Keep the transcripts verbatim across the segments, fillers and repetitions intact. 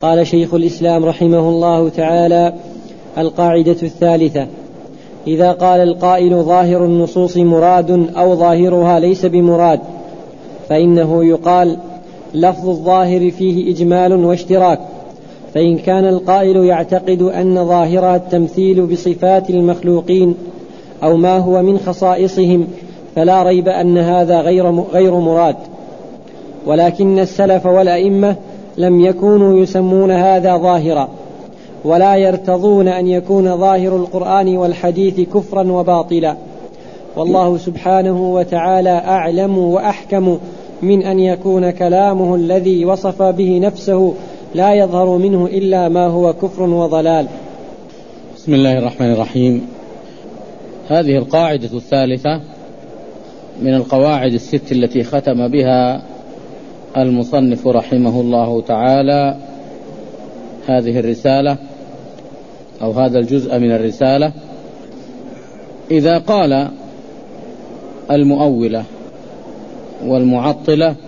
قال شيخ الإسلام رحمه الله تعالى: القاعدة الثالثة: إذا قال القائل ظاهر النصوص مراد أو ظاهرها ليس بمراد، فإنه يقال لفظ الظاهر فيه إجمال واشتراك، فإن كان القائل يعتقد أن ظاهرها التمثيل بصفات المخلوقين أو ما هو من خصائصهم فلا ريب أن هذا غير غير مراد. ولكن السلف والأئمة لم يكونوا يسمون هذا ظاهرا، ولا يرتضون أن يكون ظاهر القرآن والحديث كفرا وباطلا، والله سبحانه وتعالى أعلم وأحكم من أن يكون كلامه الذي وصف به نفسه لا يظهر منه إلا ما هو كفر وضلال. بسم الله الرحمن الرحيم. هذه القاعدة الثالثة من القواعد الست التي ختم بها المصنف رحمه الله تعالى هذه الرسالة أو هذا الجزء من الرسالة. إذا قال المؤولة والمعطلة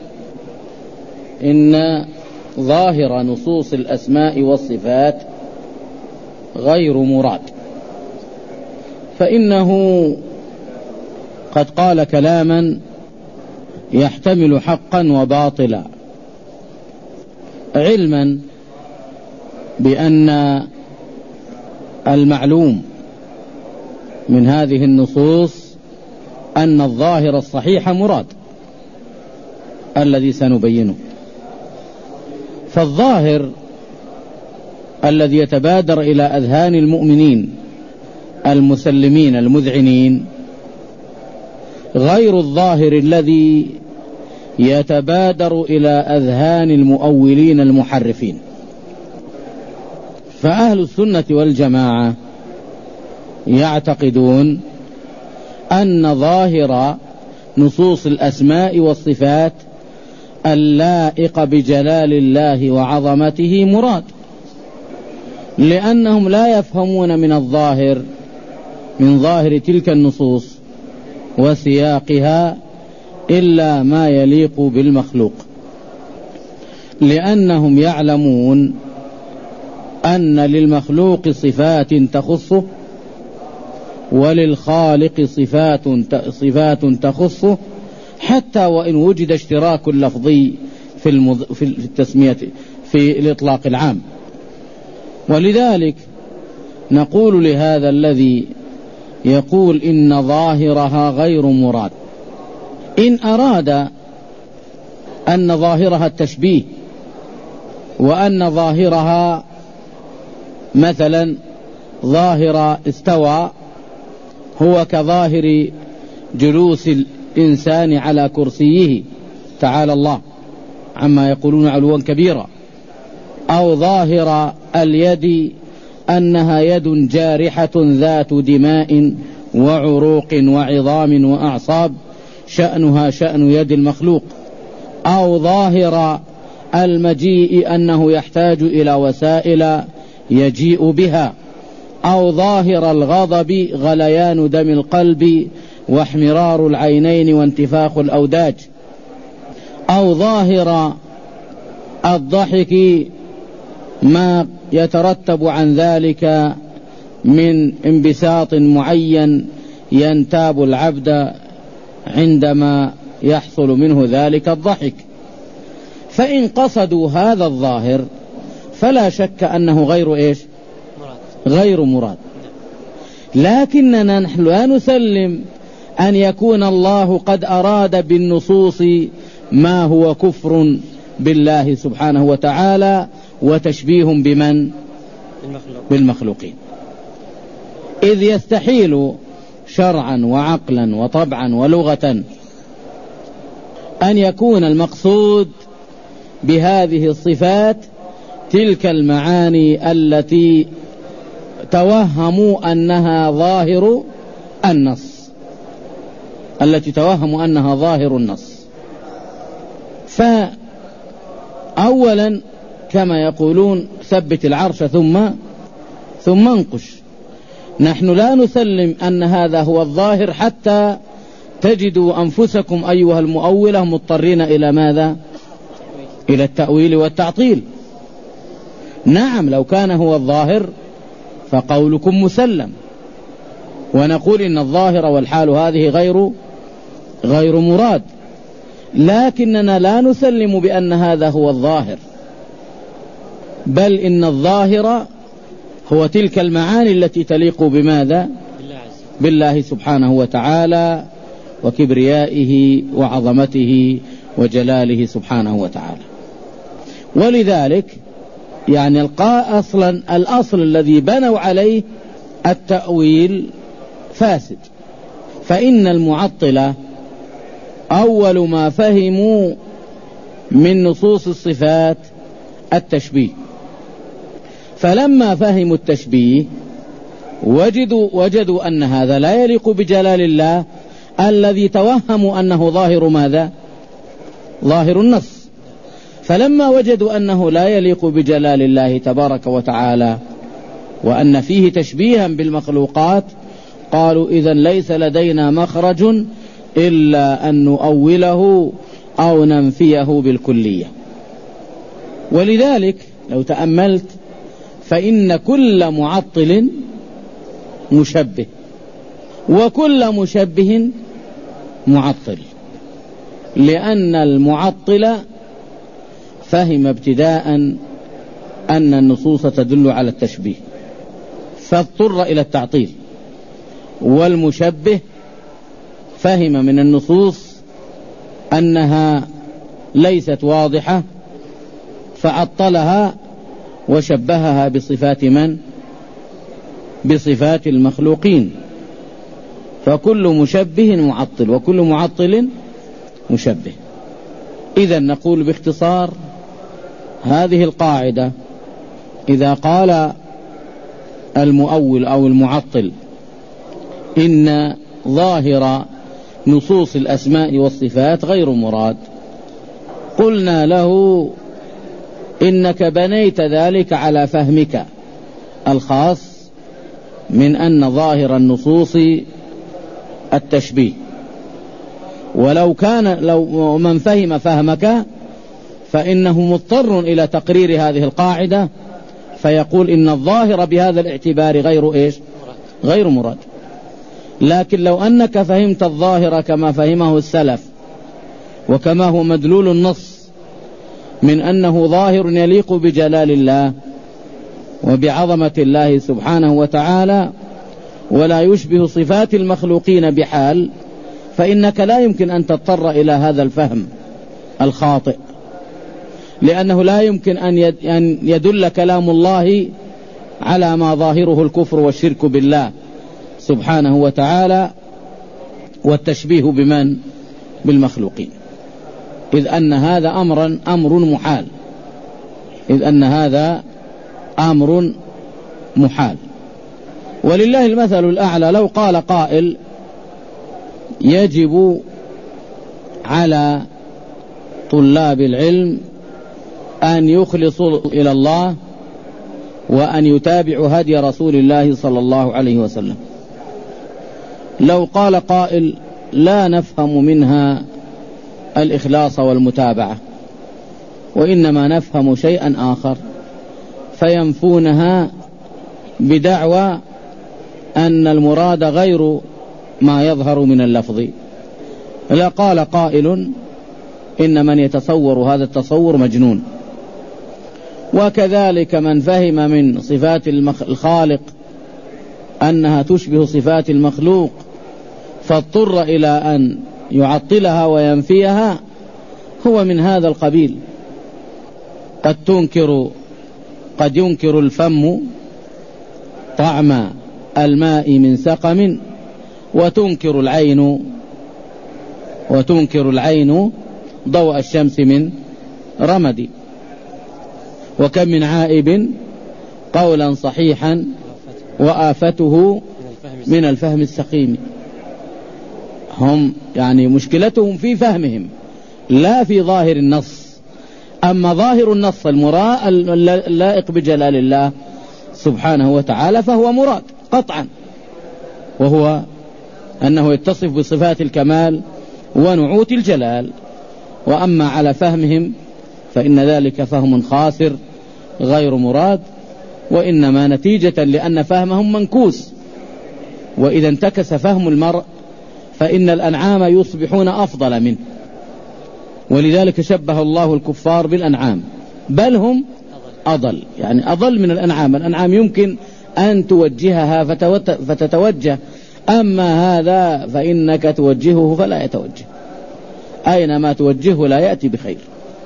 إن ظاهر نصوص الأسماء والصفات غير مراد، فإنه قد قال كلاما يحتمل حقا وباطلا، علما بأن المعلوم من هذه النصوص أن الظاهر الصحيح مراد الذي سنبينه. فالظاهر الذي يتبادر إلى أذهان المؤمنين المسلمين المذعنين غير الظاهر الذي يتبادر إلى أذهان المؤولين المحرفين. فأهل السنة والجماعة يعتقدون أن ظاهر نصوص الأسماء والصفات اللائق بجلال الله وعظمته مراد، لأنهم لا يفهمون من الظاهر من ظاهر تلك النصوص وسياقها إلا ما يليق بالمخلوق، لأنهم يعلمون أن للمخلوق صفات تخصه وللخالق صفات صفات تخصه، حتى وإن وجد اشتراك لفظي في, المض... في التسمية في الإطلاق العام. ولذلك نقول لهذا الذي يقول إن ظاهرها غير مراد، إن أراد أن ظاهرها التشبيه وأن ظاهرها مثلا ظاهر استوى هو كظاهر جلوس الإنسان على كرسيه تعالى الله عما يقولون علوا كبيرا، أو ظاهر اليد أنها يد جارحة ذات دماء وعروق وعظام وأعصاب شأنها شأن يد المخلوق، أو ظاهر المجيء أنه يحتاج إلى وسائل يجيء بها، أو ظاهر الغضب غليان دم القلب واحمرار العينين وانتفاخ الأوداج، أو ظاهر الضحك ما يترتب عن ذلك من انبساط معين ينتاب العبد عندما يحصل منه ذلك الضحك. فإن قصدوا هذا الظاهر فلا شك أنه غير إيش؟ غير مراد. لكننا نحن لا نسلم أن يكون الله قد أراد بالنصوص ما هو كفر بالله سبحانه وتعالى وتشبيه بمن؟ بالمخلوقين، إذ يستحيل شرعا وعقلا وطبعا ولغة أن يكون المقصود بهذه الصفات تلك المعاني التي توهموا أنها ظاهر النص التي توهموا أنها ظاهر النص. فأولا كما يقولون ثبت العرش ثم ثم انقش، نحن لا نسلم أن هذا هو الظاهر حتى تجدوا أنفسكم أيها المؤولة مضطرين إلى ماذا؟ إلى التأويل والتعطيل. نعم لو كان هو الظاهر فقولكم مسلم، ونقول إن الظاهر والحال هذه غير غير مراد، لكننا لا نسلم بأن هذا هو الظاهر، بل إن الظاهر هو تلك المعاني التي تليق بماذا؟ بالله سبحانه وتعالى وكبريائه وعظمته وجلاله سبحانه وتعالى. ولذلك يعني القاء أصلا الأصل الذي بنوا عليه التأويل فاسد، فإن المعطلة أول ما فهموا من نصوص الصفات التشبيه، فلما فهموا التشبيه وجدوا, وجدوا أن هذا لا يليق بجلال الله الذي توهموا أنه ظاهر ماذا؟ ظاهر النص. فلما وجدوا أنه لا يليق بجلال الله تبارك وتعالى وأن فيه تشبيها بالمخلوقات، قالوا إذن ليس لدينا مخرج إلا أن نؤوله أو ننفيه بالكلية. ولذلك لو تأملت فإن كل معطل مشبه، وكل مشبه معطل، لأن المعطل فهم ابتداء أن النصوص تدل على التشبيه فاضطر إلى التعطيل، والمشبه فهم من النصوص أنها ليست واضحة فعطلها وشبهها بصفات من؟ بصفات المخلوقين. فكل مشبه معطل وكل معطل مشبه. إذن نقول باختصار هذه القاعدة: إذا قال المؤول أو المعطل إن ظاهر نصوص الأسماء والصفات غير مراد، قلنا له إنك بنيت ذلك على فهمك الخاص من أن ظاهر النصوص التشبيه، ولو كان لو من فهم فهمك فإنه مضطر إلى تقرير هذه القاعدة فيقول إن الظاهر بهذا الاعتبار غير إيش؟ غير مراد. لكن لو أنك فهمت الظاهر كما فهمه السلف وكما هو مدلول النص من أنه ظاهر يليق بجلال الله وبعظمة الله سبحانه وتعالى ولا يشبه صفات المخلوقين بحال، فإنك لا يمكن أن تضطر إلى هذا الفهم الخاطئ، لأنه لا يمكن أن يدل كلام الله على ما ظاهره الكفر والشرك بالله سبحانه وتعالى والتشبيه بمن؟ بالمخلوقين، إذ أن هذا أمرا أمر محال، إذ أن هذا أمر محال. ولله المثل الأعلى، لو قال قائل يجب على طلاب العلم أن يخلصوا إلى الله وأن يتابعوا هدي رسول الله صلى الله عليه وسلم، لو قال قائل لا نفهم منها الإخلاص والمتابعة وإنما نفهم شيئا آخر، فينفونها بدعوى أن المراد غير ما يظهر من اللفظ، لا قال قائل إن من يتصور هذا التصور مجنون. وكذلك من فهم من صفات الخالق أنها تشبه صفات المخلوق فاضطر إلى أن يعطلها وينفيها، هو من هذا القبيل. قد تنكر قد ينكر الفم طعم الماء من سقم وتنكر العين وتنكر العين ضوء الشمس من رمد. وكم من عائب قولا صحيحا وآفته من الفهم السقيم. هم يعني مشكلتهم في فهمهم لا في ظاهر النص. أما ظاهر النص المراد اللائق بجلال الله سبحانه وتعالى فهو مراد قطعا، وهو أنه يتصف بصفات الكمال ونعوت الجلال. وأما على فهمهم فإن ذلك فهم خاسر غير مراد، وإنما نتيجة لأن فهمهم منكوس، وإذا انتكس فهم المرء فإن الأنعام يصبحون أفضل منه، ولذلك شبه الله الكفار بالأنعام، بل هم أضل، يعني أضل من الأنعام. الأنعام يمكن أن توجهها فتتوجه، أما هذا فإنك توجهه فلا يتوجه، أينما توجهه لا يأتي بخير.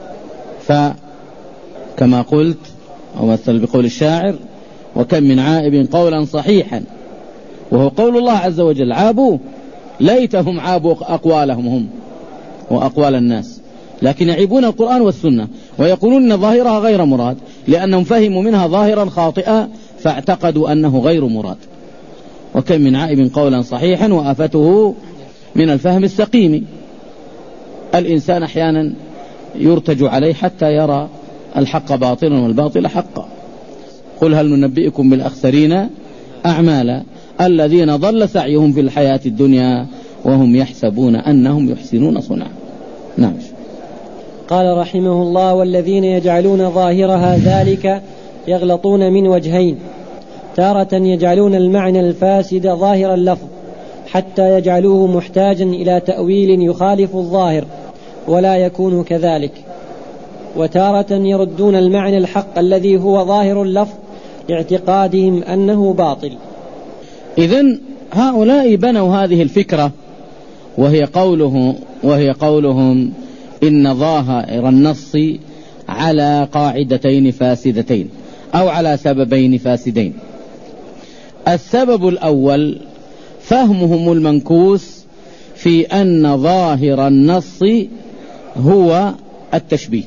فكما قلت أو مثل بقول الشاعر: وكم من عائب قولا صحيحا، وهو قول الله عز وجل. عابوا ليتهم عابوا أقوالهم هم وأقوال الناس، لكن يعيبون القرآن والسنة ويقولون أن ظاهرها غير مراد، لأنهم فهموا منها ظاهرا خاطئا فاعتقدوا أنه غير مراد. وكم من عائب قولا صحيحا وآفته من الفهم السقيم. الإنسان أحيانا يرتج عليه حتى يرى الحق باطلا والباطل حقا. قل هل ننبئكم بالأخسرين أعمالا الذين ضل سعيهم في الحياة الدنيا وهم يحسبون أنهم يحسنون صنعا. نعم. قال رحمه الله: والذين يجعلون ظاهرها ذلك يغلطون من وجهين: تارة يجعلون المعنى الفاسد ظاهر اللفظ حتى يجعلوه محتاجا إلى تأويل يخالف الظاهر ولا يكون كذلك، وتارة يردون المعنى الحق الذي هو ظاهر اللفظ لاعتقادهم أنه باطل. إذن هؤلاء بنوا هذه الفكرة، وهي قوله وهي قولهم إن ظاهر النص على قاعدتين فاسدتين أو على سببين فاسدين. السبب الأول فهمهم المنكوس في أن ظاهر النص هو التشبيه،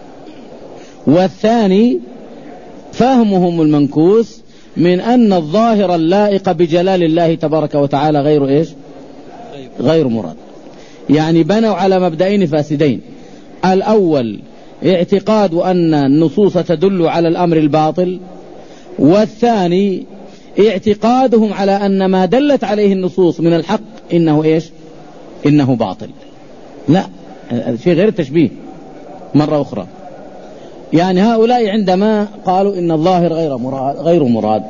والثاني فهمهم المنكوس من أن الظاهر اللائق بجلال الله تبارك وتعالى غير إيش؟ غير مراد. يعني بنوا على مبدئين فاسدين: الأول اعتقاد أن النصوص تدل على الأمر الباطل، والثاني اعتقادهم على أن ما دلت عليه النصوص من الحق إنه إيش؟ إنه باطل. لا، شيء غير التشبيه مرة أخرى. يعني هؤلاء عندما قالوا إن الظاهر غير مراد, غير مراد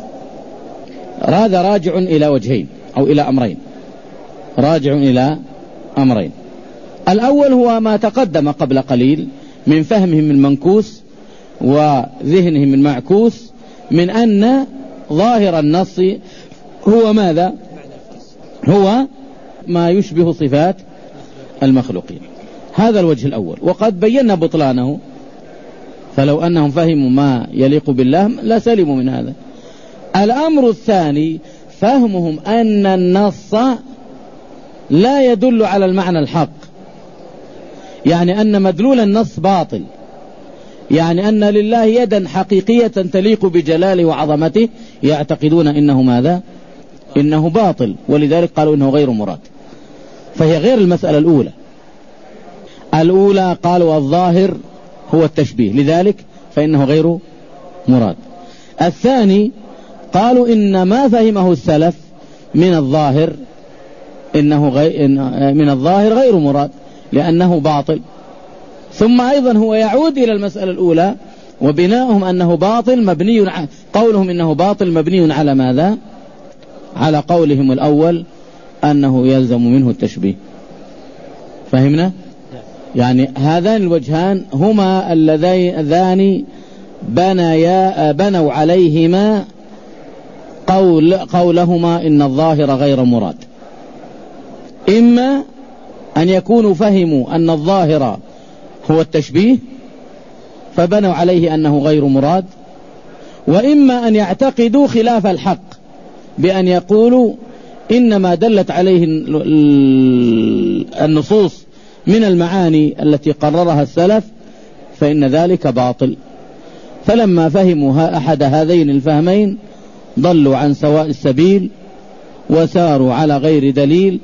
هذا راجع إلى وجهين أو إلى أمرين، راجع إلى أمرين. الأول هو ما تقدم قبل قليل من فهمهم المنكوس وذهنهم المعكوس من أن ظاهر النص هو ماذا؟ هو ما يشبه صفات المخلوقين. هذا الوجه الأول، وقد بينا بطلانه، فلو أنهم فهموا ما يليق بالله لا سلموا من هذا. الأمر الثاني فهمهم أن النص لا يدل على المعنى الحق، يعني أن مدلول النص باطل، يعني أن لله يدا حقيقية تليق بجلاله وعظمته، يعتقدون إنه ماذا؟ إنه باطل، ولذلك قالوا إنه غير مراد. فهي غير المسألة الأولى. الأولى قالوا الظاهر هو التشبيه، لذلك فإنه غير مراد. الثاني قالوا إن ما فهمه السلف من الظاهر إنه غير من الظاهر غير مراد لأنه باطل. ثم أيضا هو يعود إلى المسألة الأولى، وبناؤهم أنه باطل مبني ع... قولهم إنه باطل مبني على ماذا؟ على قولهم الأول أنه يلزم منه التشبيه. فهمنا؟ يعني هذان الوجهان هما اللذان بنيا بنوا عليهما قول قولهما إن الظاهر غير مراد. إما أن يكونوا فهموا أن الظاهر هو التشبيه فبنوا عليه أنه غير مراد، وإما أن يعتقدوا خلاف الحق بأن يقولوا إنما دلت عليه النصوص من المعاني التي قررها السلف فإن ذلك باطل. فلما فهموا أحد هذين الفهمين ضلوا عن سواء السبيل وساروا على غير دليل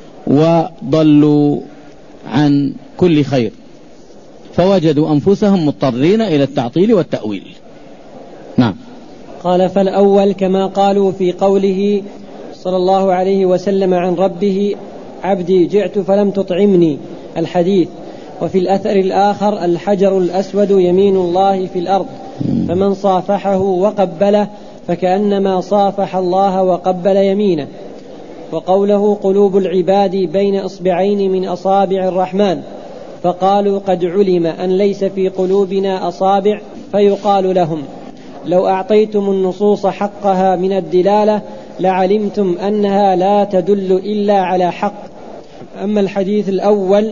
وضلوا عن كل خير، فوجدوا أنفسهم مضطرين إلى التعطيل والتأويل. نعم. قال: فالأول كما قالوا في قوله صلى الله عليه وسلم عن ربه: عبدي جعت فلم تطعمني، الحديث. وفي الأثر الآخر: الحجر الأسود يمين الله في الأرض، فمن صافحه وقبله فكأنما صافح الله وقبل يمينه. وقوله قلوب العباد بين إصبعين من أصابع الرحمن، فقالوا قد علم أن ليس في قلوبنا أصابع، فيقال لهم لو أعطيتم النصوص حقها من الدلالة لعلمتم أنها لا تدل إلا على حق. أما الحديث الأول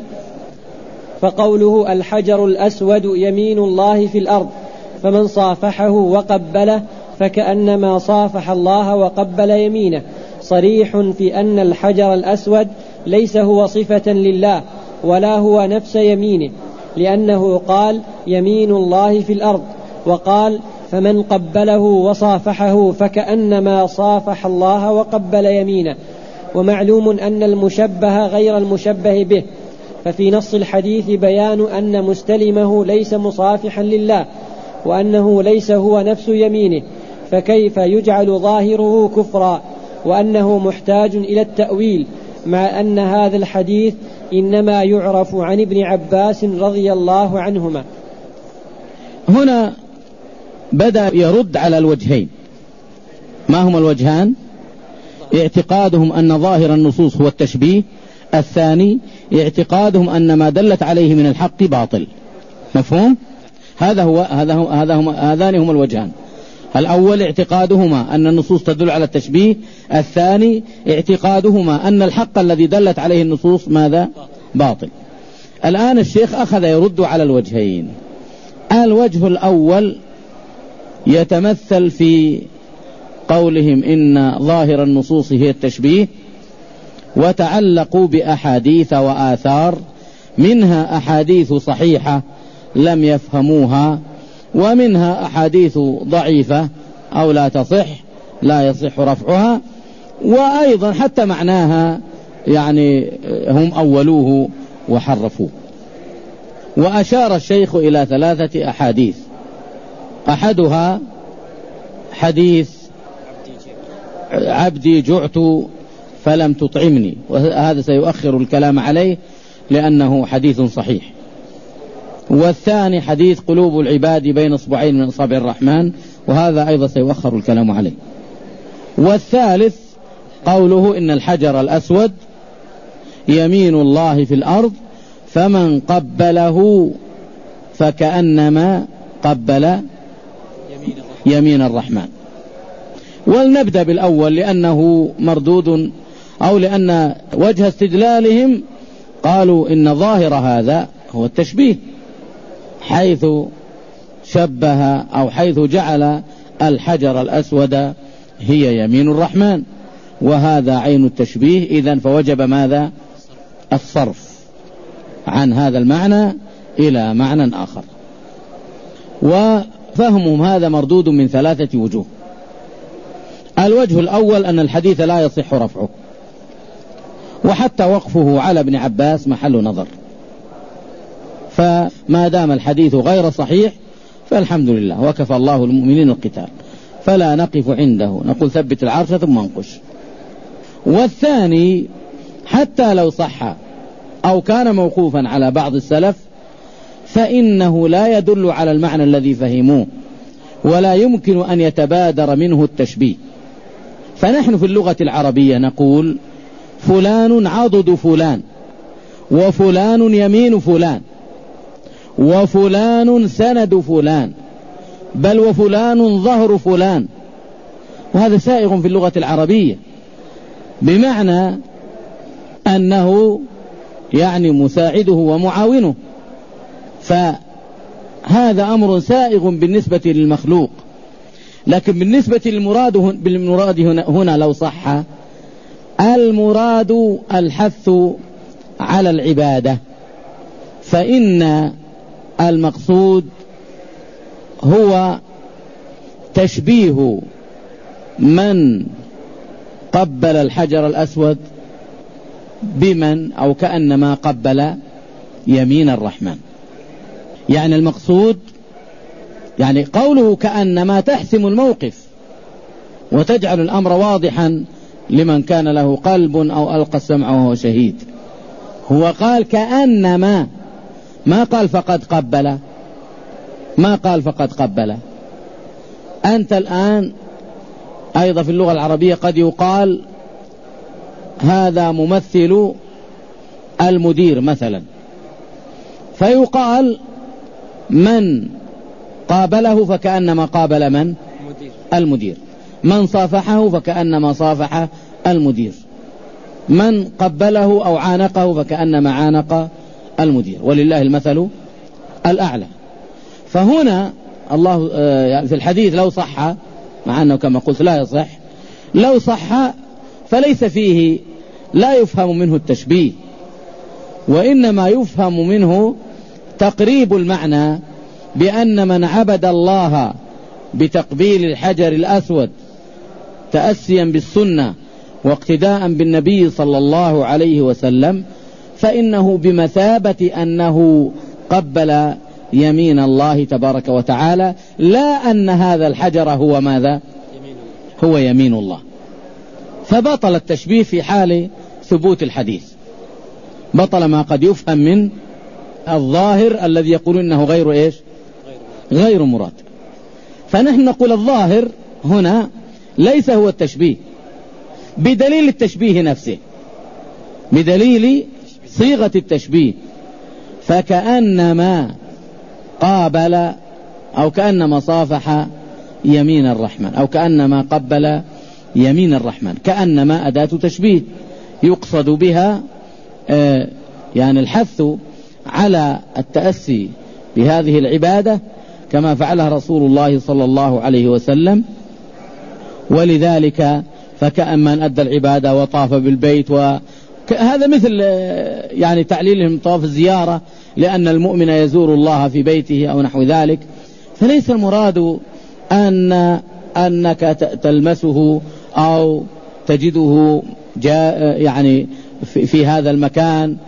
فقوله الحجر الأسود يمين الله في الأرض فمن صافحه وقبله فكأنما صافح الله وقبل يمينه، صريح في أن الحجر الأسود ليس هو صفة لله ولا هو نفس يمينه، لأنه قال يمين الله في الأرض، وقال فمن قبله وصافحه فكأنما صافح الله وقبل يمينه. ومعلوم أن المشبه غير المشبه به، ففي نص الحديث بيان أن مستلمه ليس مصافحا لله، وأنه ليس هو نفس يمينه، فكيف يجعل ظاهره كفرا، وأنه محتاج إلى التأويل، مع أن هذا الحديث إنما يعرف عن ابن عباس رضي الله عنهما. هنا بدأ يرد على الوجهين. ما هما الوجهان؟ اعتقادهم أن ظاهر النصوص هو التشبيه، الثاني اعتقادهم أن ما دلت عليه من الحق باطل. مفهوم؟ هذا هو هذا هو هذا هم هذان هما الوجهان. الأول اعتقادهما أن النصوص تدل على التشبيه، الثاني اعتقادهما أن الحق الذي دلت عليه النصوص ماذا؟ باطل. الآن الشيخ أخذ يرد على الوجهين. الوجه الأول يتمثل في قولهم إن ظاهر النصوص هي التشبيه، وتعلقوا بأحاديث وآثار، منها أحاديث صحيحة لم يفهموها، ومنها أحاديث ضعيفة أو لا تصح لا يصح رفعها، وأيضا حتى معناها يعني هم أولوه وحرفوه. وأشار الشيخ إلى ثلاثة أحاديث، أحدها حديث عبدي جعت فلم تطعمني، وهذا سيؤخر الكلام عليه لأنه حديث صحيح. والثاني حديث قلوب العباد بين اصبعين من اصابع الرحمن، وهذا أيضا سيؤخر الكلام عليه. والثالث قوله إن الحجر الأسود يمين الله في الأرض فمن قبله فكأنما قبل يمين الرحمن. ولنبدأ بالأول لأنه مردود، أو لأن وجه استدلالهم قالوا إن ظاهر هذا هو التشبيه، حيث شبه أو حيث جعل الحجر الأسود هي يمين الرحمن، وهذا عين التشبيه. إذن فوجب ماذا؟ الصرف عن هذا المعنى إلى معنى آخر. وفهمهم هذا مردود من ثلاثة وجوه. الوجه الأول أن الحديث لا يصح رفعه، وحتى وقفه على ابن عباس محل نظر، فما دام الحديث غير صحيح فالحمد لله وكفى الله المؤمنين القتال، فلا نقف عنده، نقول ثبت العرش ثم انقش. والثاني حتى لو صح أو كان موقوفا على بعض السلف فإنه لا يدل على المعنى الذي فهموه، ولا يمكن أن يتبادر منه التشبيه. فنحن في اللغة العربية نقول فلان عضد فلان، وفلان يمين فلان، وفلان سند فلان، بل وفلان ظهر فلان، وهذا سائغ في اللغة العربية بمعنى أنه يعني مساعده ومعاونه. فهذا أمر سائغ بالنسبة للمخلوق. لكن بالنسبة للمراد بالمراد هنا, هنا لو صح المراد الحث على العبادة، فإن المقصود هو تشبيه من قبل الحجر الأسود بمن أو كأنما قبل يمين الرحمن. يعني المقصود يعني قوله كأنما تحسم الموقف وتجعل الأمر واضحا لمن كان له قلب أو ألقى السمع وهو شهيد. هو قال كأنما، ما قال فقد قبل، ما قال فقد قبل، أنت الآن أيضا في اللغة العربية قد يقال هذا ممثل المدير مثلا، فيقال من قابله فكأنما قابل من؟ المدير. من صافحه فكأنما صافح المدير. من قبله أو عانقه فكأنما عانق المدير، ولله المثل الأعلى. فهنا الله في الحديث لو صح، مع أنه كما قلت لا يصح، لو صح فليس فيه، لا يفهم منه التشبيه، وإنما يفهم منه تقريب المعنى، بأن من عبد الله بتقبيل الحجر الأسود تأسيا بالسنة واقتداء بالنبي صلى الله عليه وسلم فإنه بمثابة أنه قبل يمين الله تبارك وتعالى، لا أن هذا الحجر هو ماذا؟ هو يمين الله. فبطل التشبيه في حال ثبوت الحديث، بطل ما قد يفهم من الظاهر الذي يقول إنه غير إيش؟ غير مراد. فنحن نقول الظاهر هنا ليس هو التشبيه، بدليل التشبيه نفسه، بدليل صيغة التشبيه، فكأنما قابل أو كأنما صافح يمين الرحمن، أو كأنما قبل يمين الرحمن، كأنما أداة تشبيه يقصد بها آه يعني الحث على التأسي بهذه العبادة كما فعلها رسول الله صلى الله عليه وسلم. ولذلك فكأن من أدى العبادة وطاف بالبيت، وهذا مثل يعني تعليلهم طواف الزيارة، لأن المؤمن يزور الله في بيته أو نحو ذلك. فليس المراد أن أنك تلمسه أو تجده جاء يعني في, في هذا المكان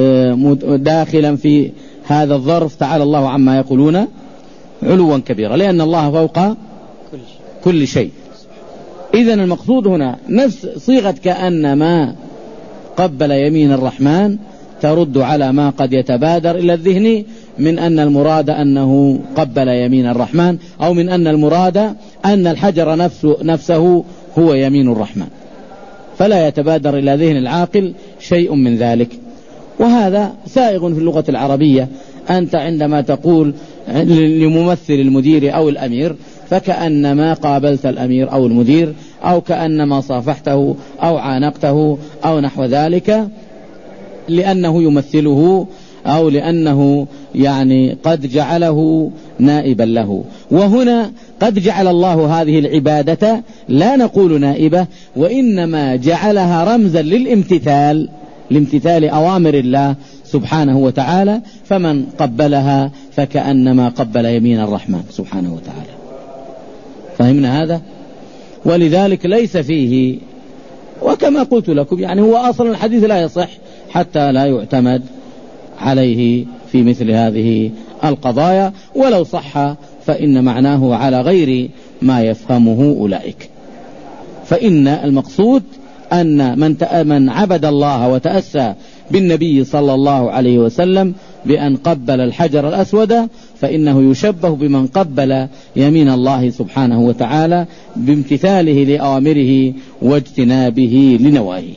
داخلا في هذا الظرف، تعالى الله عما يقولون علوا كبيرا، لأن الله فوق كل شيء. إذن المقصود هنا نفس صيغة كأنما قبل يمين الرحمن ترد على ما قد يتبادر إلى الذهن من أن المراد أنه قبل يمين الرحمن، أو من أن المراد أن الحجر نفسه, نفسه هو يمين الرحمن، فلا يتبادر إلى ذهن العاقل شيء من ذلك. وهذا سائغ في اللغة العربية. أنت عندما تقول لممثل المدير أو الأمير فكأنما قابلت الأمير أو المدير، أو كأنما صافحته أو عانقته أو نحو ذلك، لأنه يمثله أو لأنه يعني قد جعله نائبا له. وهنا قد جعل الله هذه العبادة لا نقول نائبة، وإنما جعلها رمزا للامتثال، لامتثال أوامر الله سبحانه وتعالى. فمن قبلها فكأنما قبل يمين الرحمن سبحانه وتعالى. فهمنا هذا؟ ولذلك ليس فيه، وكما قلت لكم يعني هو أصلا الحديث لا يصح حتى لا يعتمد عليه في مثل هذه القضايا، ولو صح فإن معناه على غير ما يفهمه أولئك. فإن المقصود أن من من عبد الله وتأسى بالنبي صلى الله عليه وسلم بأن قبل الحجر الأسود فإنه يشبه بمن قبل يمين الله سبحانه وتعالى بامتثاله لأوامره واجتنابه لنواهيه.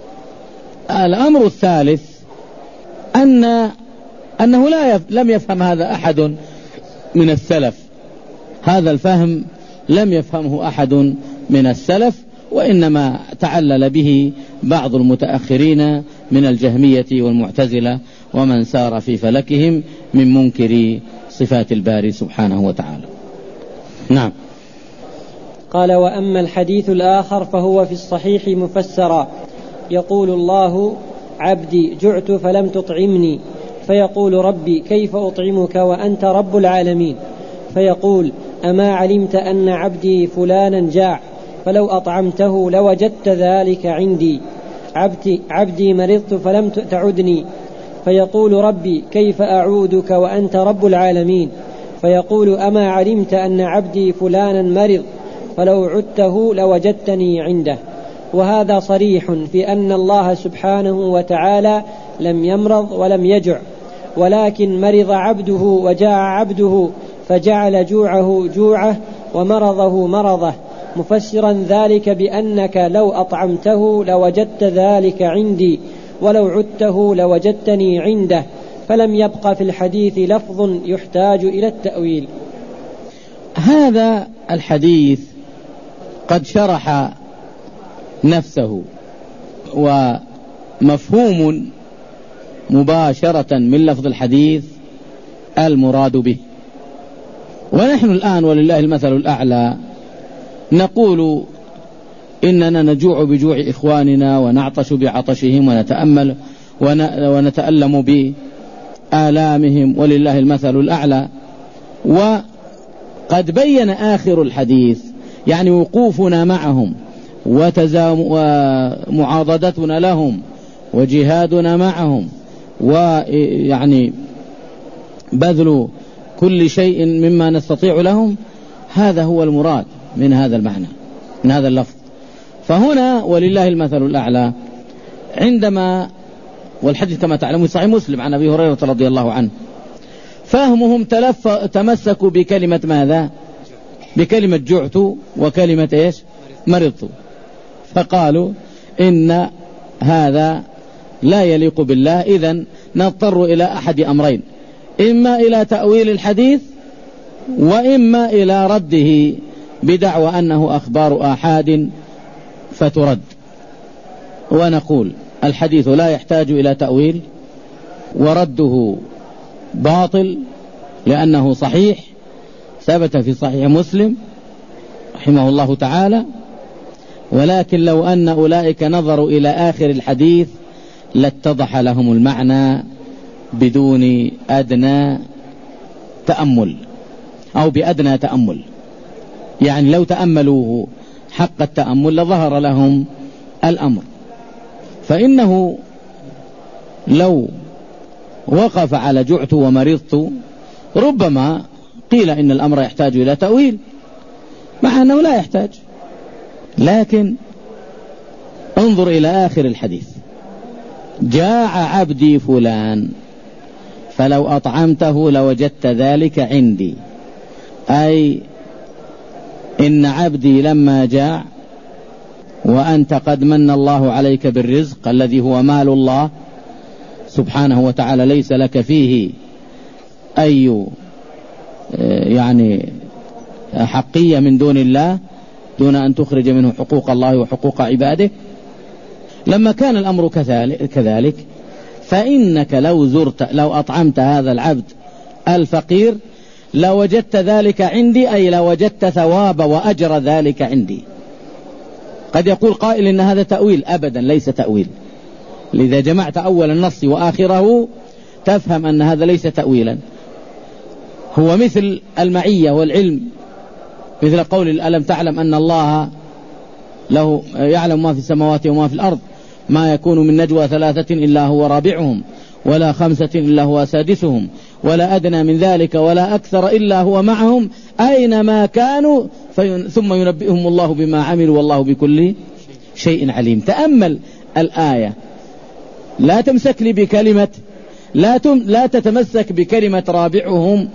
الأمر الثالث أن أنه لا يف... لم يفهم هذا أحد من السلف، هذا الفهم لم يفهمه أحد من السلف، وإنما تعلل به بعض المتأخرين من الجهمية والمعتزلة ومن سار في فلكهم من منكر صفات الباري سبحانه وتعالى. نعم. قال: وأما الحديث الآخر فهو في الصحيح مفسرا، يقول الله: عبدي جعت فلم تطعمني، فيقول ربي كيف أطعمك وأنت رب العالمين، فيقول: أما علمت أن عبدي فلانا جاع فلو أطعمته لوجدت ذلك عندي. عبدي, عبدي مرضت فلم تعدني، فيقول ربي كيف أعودك وأنت رب العالمين، فيقول: أما علمت أن عبدي فلانا مرض فلو عدته لوجدتني عنده. وهذا صريح في أن الله سبحانه وتعالى لم يمرض ولم يجع، ولكن مرض عبده وجاع عبده فجعل جوعه جوعه ومرضه مرضه، مفسرا ذلك بأنك لو أطعمته لوجدت ذلك عندي، ولو عدته لوجدتني عنده، فلم يبق في الحديث لفظ يحتاج إلى التأويل. هذا الحديث قد شرح نفسه، ومفهوم مباشرة من لفظ الحديث المراد به. ونحن الآن ولله المثل الأعلى نقول إننا نجوع بجوع إخواننا ونعطش بعطشهم ونتأمل ونتألم بآلامهم ولله المثل الأعلى. وقد بين آخر الحديث يعني وقوفنا معهم ومعاضدتنا لهم وجهادنا معهم ويعني بذل كل شيء مما نستطيع لهم، هذا هو المراد من هذا المعنى من هذا اللفظ. فهنا ولله المثل الأعلى عندما، والحديث كما تعلمون صحيح مسلم عن أبي هريرة رضي الله عنه، فهمهم تلف تمسكوا بكلمة ماذا؟ بكلمة جعت وكلمة إيش؟ مرضت، فقالوا إن هذا لا يليق بالله، إذن نضطر إلى أحد أمرين، إما إلى تأويل الحديث وإما إلى رده بدعوى أنه أخبار آحاد فترد. ونقول الحديث لا يحتاج إلى تأويل، ورده باطل لأنه صحيح ثبت في صحيح مسلم رحمه الله تعالى. ولكن لو أن أولئك نظروا إلى آخر الحديث لاتضح لهم المعنى بدون أدنى تأمل أو بأدنى تأمل، يعني لو تأملوه حق التأمل لظهر لهم الأمر. فإنه لو وقف على جعت ومرضت ربما قيل إن الأمر يحتاج إلى تأويل، مع أنه لا يحتاج. لكن انظر إلى آخر الحديث: جاع عبدي فلان فلو أطعمته لوجدت ذلك عندي، أي إن عبدي لما جاع وأنت قد من الله عليك بالرزق الذي هو مال الله سبحانه وتعالى، ليس لك فيه أي يعني حقية من دون الله دون أن تخرج منه حقوق الله وحقوق عباده. لما كان الأمر كذلك فإنك لو زرت لو أطعمت هذا العبد الفقير لوجدت ذلك عندي، أي لوجدت ثواب وأجر ذلك عندي. قد يقول قائل إن هذا تأويل، أبدا ليس تأويل. لذا جمعت أول النص وآخره تفهم أن هذا ليس تأويلا، هو مثل المعية والعلم، مثل قول ألم تعلم أن الله له يعلم ما في السماوات وما في الأرض، ما يكون من نجوى ثلاثة إلا هو رابعهم ولا خمسة إلا هو سادسهم ولا أدنى من ذلك ولا أكثر إلا هو معهم أينما كانوا ثم ينبئهم الله بما عملوا والله بكل شيء عليم. تأمل الآية، لا تمسك لي بكلمة لا, تم لا تتمسك بكلمة رابعهم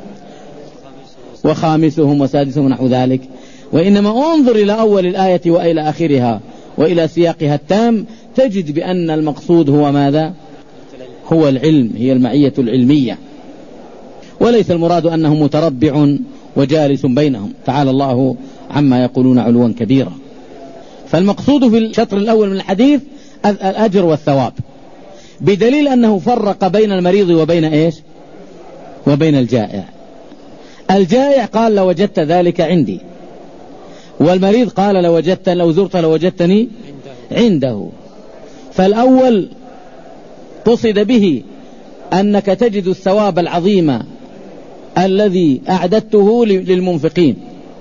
وخامسهم وسادسهم ونحو ذلك، وإنما انظر إلى أول الآية وإلى آخرها وإلى سياقها التام، تجد بأن المقصود هو ماذا؟ هو العلم، هي المعية العلمية، وليس المراد أنه متربع وجالس بينهم، تعالى الله عما يقولون علوا كبيرا. فالمقصود في الشطر الأول من الحديث الأجر والثواب، بدليل أنه فرق بين المريض وبين إيش؟ وبين الجائع. الجائع قال لوجدت ذلك عندي، والمريض قال لوجدت لو زرت لوجدتني عنده. فالأول قصد به أنك تجد الثواب العظيم الذي أعددته للمنفقين،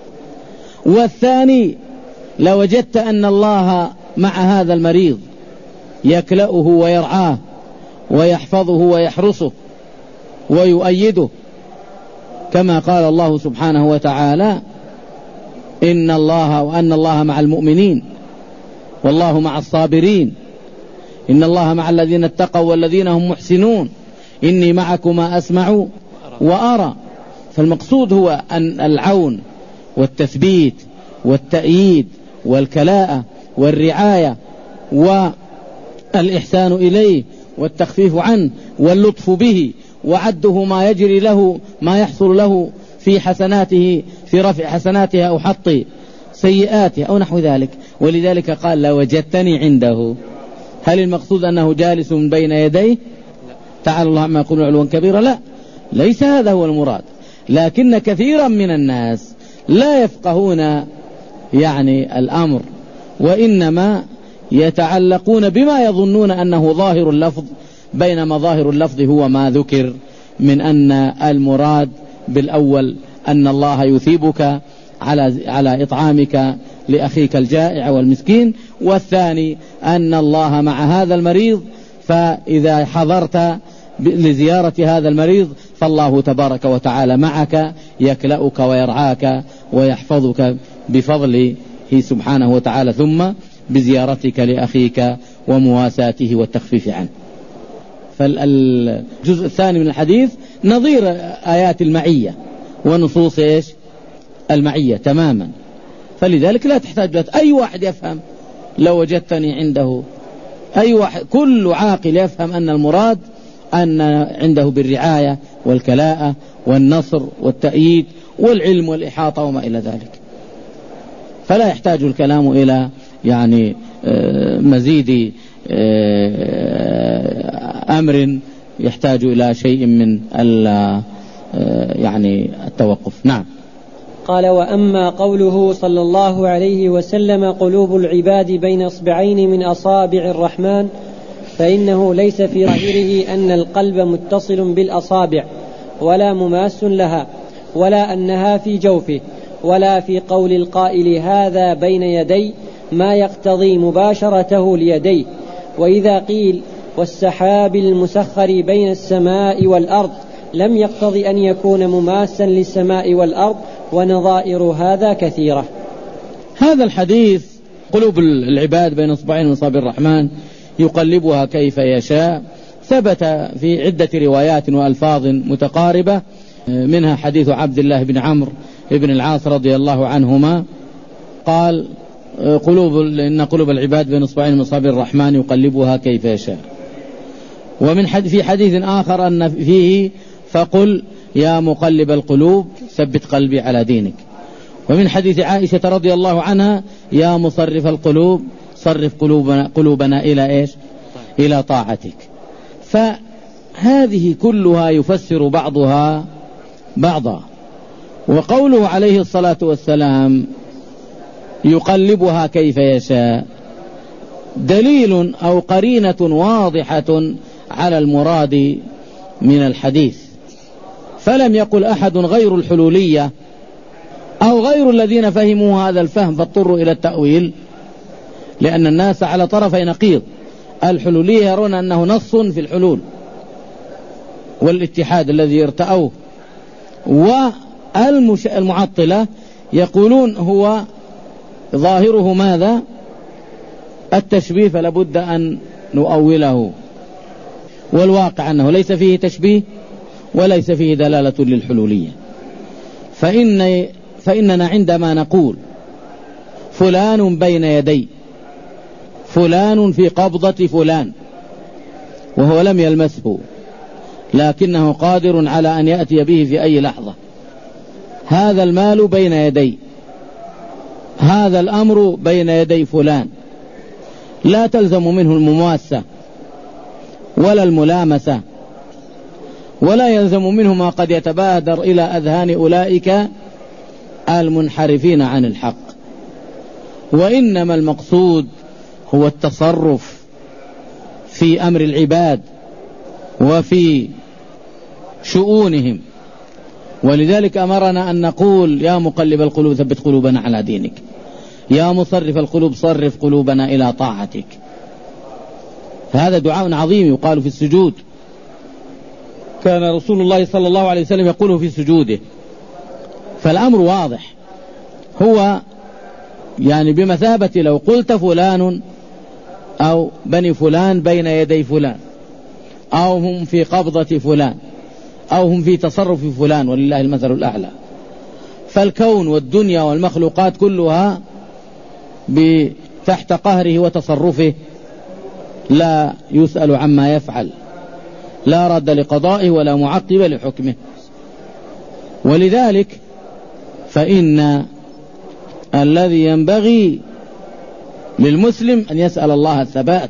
والثاني لوجدت أن الله مع هذا المريض يكلأه ويرعاه ويحفظه ويحرسه ويؤيده، كما قال الله سبحانه وتعالى إن الله وأن الله مع المؤمنين والله مع الصابرين، إن الله مع الذين اتقوا والذين هم محسنون، إني معكما أسمع وأرى. فالمقصود هو أن العون والتثبيت والتأييد والكلاءة والرعاية والإحسان إليه والتخفيف عنه واللطف به وعده ما يجري له ما يحصل له في حسناته في رفع حسناته أو حط سيئاته أو نحو ذلك. ولذلك قال لوجدتني عنده. هل المقصود أنه جالس من بين يديه؟ تعالى الله عما يقولون علوا كبيرا. لا، ليس هذا هو المراد، لكن كثيرا من الناس لا يفقهون يعني الأمر، وإنما يتعلقون بما يظنون أنه ظاهر اللفظ، بينما ظاهر اللفظ هو ما ذكر من أن المراد بالأول أن الله يثيبك على على إطعامك لأخيك الجائع والمسكين، والثاني أن الله مع هذا المريض، فإذا حضرت لزيارة هذا المريض فالله تبارك وتعالى معك يكلأك ويرعاك ويحفظك بفضله سبحانه وتعالى، ثم بزيارتك لأخيك ومواساته والتخفيف عنه. فالجزء الثاني من الحديث نظير آيات المعية ونصوص إيش المعية تماما، فلذلك لا تحتاج أي واحد يفهم لو وجدتني عنده، أي واحد كل عاقل يفهم أن المراد أن عنده بالرعاية والكلاءة والنصر والتأييد والعلم والإحاطة وما إلى ذلك، فلا يحتاج الكلام إلى يعني مزيد أمر يحتاج إلى شيء من يعني التوقف. نعم. قال: وأما قوله صلى الله عليه وسلم قلوب العباد بين أصبعين من أصابع الرحمن، فإنه ليس في ظاهره أن القلب متصل بالأصابع ولا مماس لها، ولا أنها في جوفه، ولا في قول القائل هذا بين يدي ما يقتضي مباشرته ليديه. وإذا قيل والسحاب المسخر بين السماء والأرض لم يقتضي أن يكون مماسا للسماء والأرض، ونظائر هذا كثيرة. هذا الحديث قلوب العباد بين اصبعين من اصابع الرحمن يقلبها كيف يشاء ثبت في عدة روايات وألفاظ متقاربة، منها حديث عبد الله بن عمرو بن العاص رضي الله عنهما قال: قلوب إن قلوب العباد بين اصبعين من اصابع الرحمن يقلبها كيف يشاء. ومن حد في حديث آخر أن فيه فقل يا مقلب القلوب ثبت قلبي على دينك. ومن حديث عائشة رضي الله عنها يا مصرف القلوب صرف قلوبنا, قلوبنا إلى إيش؟ إلى طاعتك. فهذه كلها يفسر بعضها بعضا. وقوله عليه الصلاة والسلام يقلبها كيف يشاء دليل أو قرينة واضحة على المراد من الحديث، فلم يقل أحد غير الحلولية أو غير الذين فهموا هذا الفهم فاضطروا إلى التأويل، لأن الناس على طرفي نقيض. الحلولية يرون أنه نص في الحلول والاتحاد الذي ارتأوه، والمعطلة يقولون هو ظاهره ماذا؟ التشبيه، فلابد أن نؤوله، والواقع أنه ليس فيه تشبيه وليس فيه دلالة للحلولية. فإن فإننا عندما نقول فلان بين يدي، فلان في قبضة فلان وهو لم يلمسه لكنه قادر على أن يأتي به في أي لحظة، هذا المال بين يدي، هذا الأمر بين يدي فلان، لا تلزم منه المماسة ولا الملامسة، ولا يلزم منه ما قد يتبادر إلى أذهان أولئك المنحرفين عن الحق. وإنما المقصود هو التصرف في أمر العباد وفي شؤونهم. ولذلك أمرنا أن نقول يا مقلب القلوب ثبت قلوبنا على دينك، يا مصرف القلوب صرف قلوبنا إلى طاعتك. فهذا دعاء عظيم يقال في السجود، كان رسول الله صلى الله عليه وسلم يقوله في سجوده. فالأمر واضح، هو يعني بمثابة لو قلت فلان أو بني فلان بين يدي فلان، أو هم في قبضة فلان، أو هم في تصرف فلان، ولله المثل الأعلى. فالكون والدنيا والمخلوقات كلها تحت قهره وتصرفه، لا يسأل عما يفعل، لا رد لقضائه ولا معقب لحكمه. ولذلك فإن الذي ينبغي للمسلم أن يسأل الله الثبات،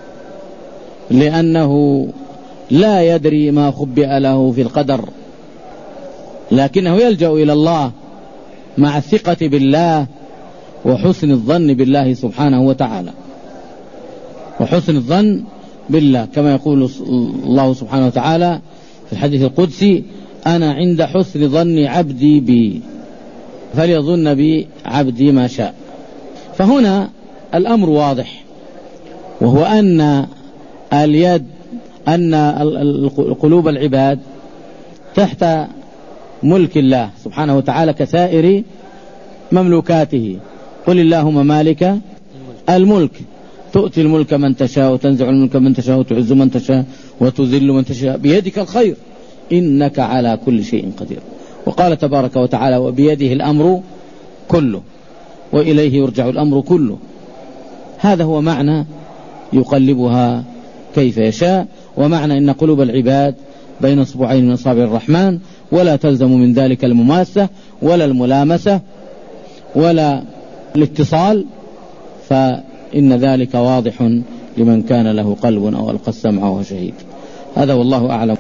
لأنه لا يدري ما خبئ له في القدر، لكنه يلجأ إلى الله مع الثقة بالله وحسن الظن بالله سبحانه وتعالى، وحسن الظن بالله كما يقول الله سبحانه وتعالى في الحديث القدسي: أنا عند حسن ظن عبدي بي فليظن بي عبدي ما شاء. فهنا الأمر واضح، وهو أن اليد أن قلوب العباد تحت ملك الله سبحانه وتعالى كسائر مملوكاته. قل اللهم مالك الملك تؤتي الملك من تشاء وتنزع الملك من تشاء وتعز من تشاء وتذل من تشاء بيدك الخير إنك على كل شيء قدير. وقال تبارك وتعالى: وبيده الأمر كله وإليه يرجع الأمر كله. هذا هو معنى يقلبها كيف يشاء، ومعنى إن قلوب العباد بين اصبعين من أصابع الرحمن، ولا تلزم من ذلك المماسة ولا الملامسة ولا الاتصال، فإن ذلك واضح لمن كان له قلب أو ألقى السمع وهو شهيد. هذا والله أعلم.